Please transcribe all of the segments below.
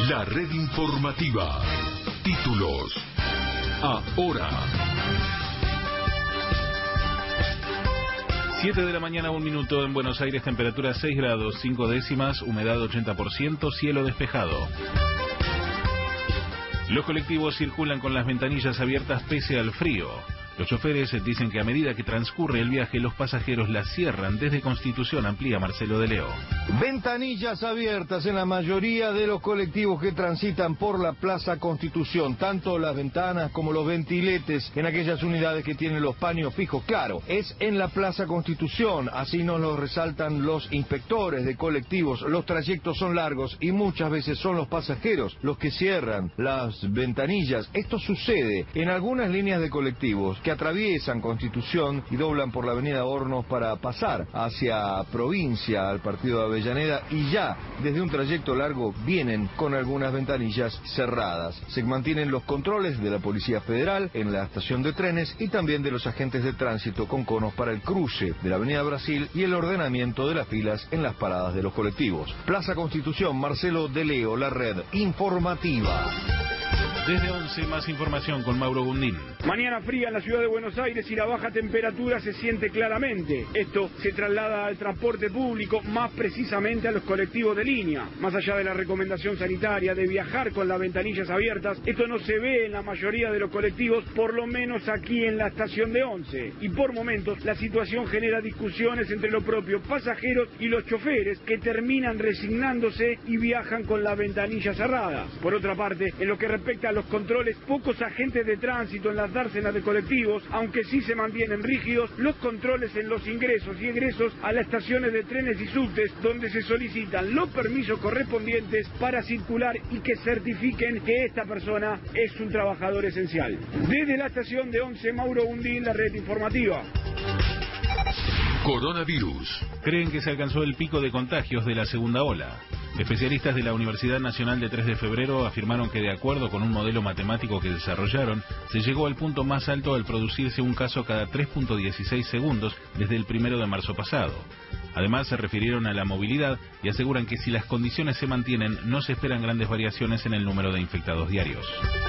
La red informativa. Títulos. Ahora. 7 de la mañana, 1 minuto en Buenos Aires, temperatura 6 grados, 5 décimas, humedad 80%, cielo despejado. Los colectivos circulan con las ventanillas abiertas pese al frío. Los choferes dicen que a medida que transcurre el viaje, los pasajeros las cierran. Desde Constitución, amplía Marcelo de Leo. Ventanillas abiertas en la mayoría de los colectivos que transitan por la Plaza Constitución, tanto las ventanas como los ventiletes en aquellas unidades que tienen los paños fijos. Claro, es en la Plaza Constitución, así nos lo resaltan los inspectores de colectivos. Los trayectos son largos y muchas veces son los pasajeros los que cierran las ventanillas. Esto sucede en algunas líneas de colectivos que atraviesan Constitución y doblan por la avenida Hornos para pasar hacia provincia, al partido de Avellaneda, y ya desde un trayecto largo vienen con algunas ventanillas cerradas. Se mantienen los controles de la Policía Federal en la estación de trenes y también de los agentes de tránsito con conos para el cruce de la avenida Brasil y el ordenamiento de las filas en las paradas de los colectivos. Plaza Constitución, Marcelo de Leo, la red informativa. Desde 11, más información con Mauro Gundín. Mañana fría en la ciudad de Buenos Aires y la baja temperatura se siente claramente. Esto se traslada al transporte público, más precisamente a los colectivos de línea. Más allá de la recomendación sanitaria de viajar con las ventanillas abiertas, esto no se ve en la mayoría de los colectivos, por lo menos aquí en la estación de 11. Y por momentos la situación genera discusiones entre los propios pasajeros y los choferes, que terminan resignándose y viajan con las ventanillas cerradas. Por otra parte, en lo que respecta a los controles, pocos agentes de tránsito en las dársenas de colectivos, aunque sí se mantienen rígidos los controles en los ingresos y egresos a las estaciones de trenes y subtes, donde se solicitan los permisos correspondientes para circular y que certifiquen que esta persona es un trabajador esencial. Desde la estación de 11, Mauro Gundín, la red informativa. Coronavirus. Creen que se alcanzó el pico de contagios de la segunda ola. Especialistas de la Universidad Nacional de 3 de Febrero afirmaron que, de acuerdo con un modelo matemático que desarrollaron, se llegó al punto más alto al producirse un caso cada 3.16 segundos desde el 1 de marzo pasado. Además, se refirieron a la movilidad y aseguran que si las condiciones se mantienen, no se esperan grandes variaciones en el número de infectados diarios.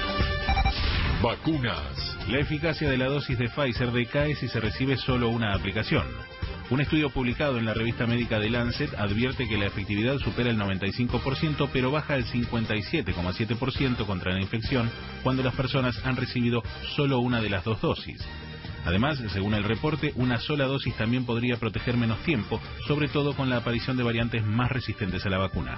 Vacunas. La eficacia de la dosis de Pfizer decae si se recibe solo una aplicación. Un estudio publicado en la revista médica The Lancet advierte que la efectividad supera el 95%, pero baja al 57,7% contra la infección cuando las personas han recibido solo una de las dos dosis. Además, según el reporte, una sola dosis también podría proteger menos tiempo, sobre todo con la aparición de variantes más resistentes a la vacuna.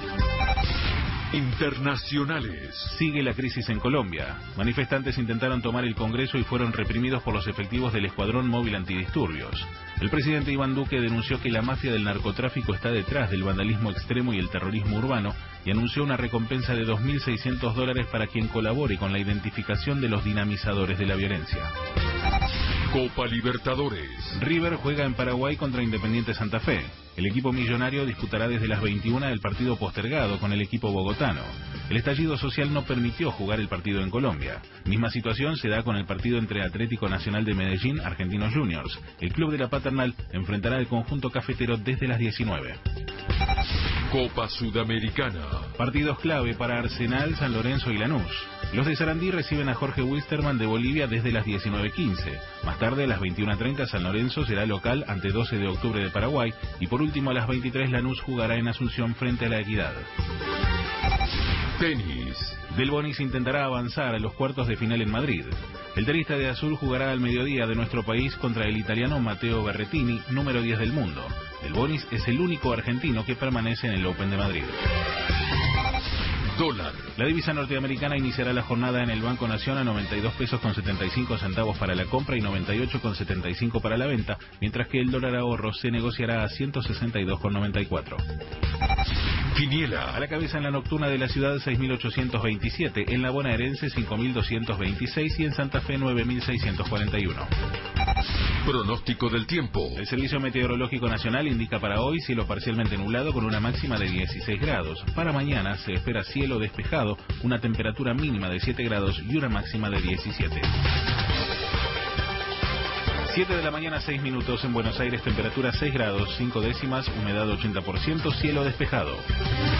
Internacionales. Sigue la crisis en Colombia. Manifestantes intentaron tomar el Congreso y fueron reprimidos por los efectivos del Escuadrón Móvil Antidisturbios. El presidente Iván Duque denunció que la mafia del narcotráfico está detrás del vandalismo extremo y el terrorismo urbano y anunció una recompensa de $2.600 para quien colabore con la identificación de los dinamizadores de la violencia. Copa Libertadores. River juega en Paraguay contra Independiente Santa Fe. El equipo millonario disputará desde las 21 el partido postergado con el equipo bogotano. El estallido social no permitió jugar el partido en Colombia. Misma situación se da con el partido entre Atlético Nacional de Medellín, Argentinos Juniors. El club de la Paternal enfrentará al conjunto cafetero desde las 19. Copa Sudamericana. Partidos clave para Arsenal, San Lorenzo y Lanús. Los de Sarandí reciben a Jorge Wilstermann de Bolivia desde las 19:15. Más tarde, a las 21:30, San Lorenzo será local ante 12 de octubre de Paraguay. Y por último, a las 23, Lanús jugará en Asunción frente a La Equidad. Tenis. Del Bonis intentará avanzar a los cuartos de final en Madrid. El tenista de azul jugará al mediodía de nuestro país contra el italiano Matteo Berrettini, número 10 del mundo. Del Bonis es el único argentino que permanece en el Open de Madrid. Dólar. La divisa norteamericana iniciará la jornada en el Banco Nación a 92 pesos con 75 centavos para la compra y 98,75 para la venta, mientras que el dólar ahorro se negociará a 162,94. Quiniela. A la cabeza en la nocturna de la ciudad 6.827, en la bonaerense 5.226 y en Santa Fe 9.641. Pronóstico del tiempo. El Servicio Meteorológico Nacional indica para hoy cielo parcialmente nublado con una máxima de 16 grados. Para mañana se espera cielo despejado, una temperatura mínima de 7 grados y una máxima de 17. 7 de la mañana, 6 minutos en Buenos Aires, temperatura 6 grados, 5 décimas, humedad 80%, cielo despejado.